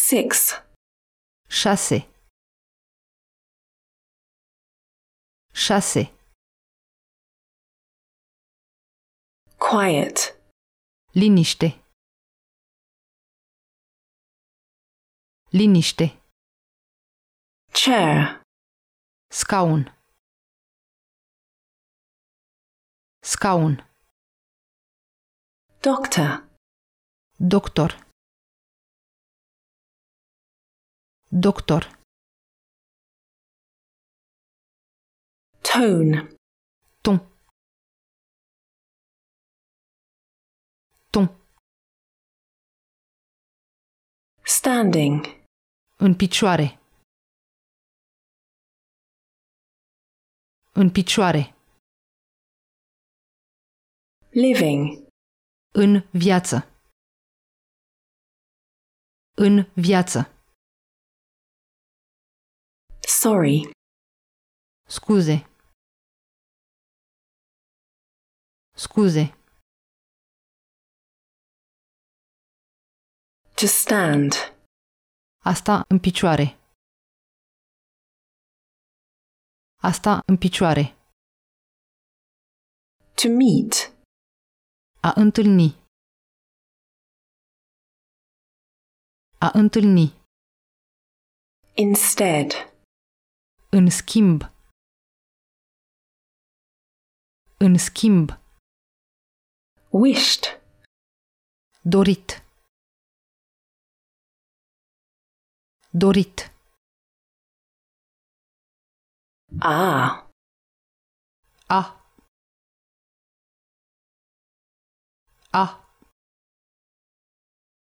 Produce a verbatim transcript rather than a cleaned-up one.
Six. șase, șase, Quiet. liniște, liniște, Chair. scaun, scaun, Doctor. doctor, doctor, Tone. ton, ton, Standing. în picioare, în picioare, Living. în viață, în viață, Sorry. scuze, scuze, To stand. asta în picioare, asta în picioare, To meet. a întâlni, a întâlni, Instead. în schimb, în schimb, Wished. dorit, dorit, Ah. a, a,